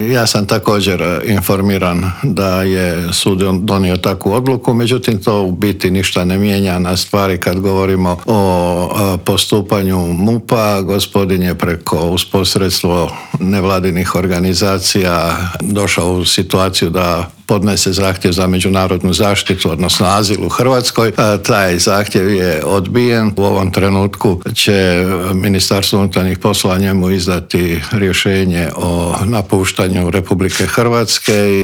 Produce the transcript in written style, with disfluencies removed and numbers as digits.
Ja sam također informiran da je sud donio takvu odluku, međutim to u biti ništa ne mijenja na stvari kad govorimo o postupanju MUP-a. Gospodin je uz posredstvo nevladinih organizacija došao u situaciju da podnese zahtjev za međunarodnu zaštitu, odnosno azil u Hrvatskoj. Taj zahtjev je odbijen. U ovom trenutku će Ministarstvo unutarnjih poslova njemu izdati rješenje o napuštanju Republike Hrvatske.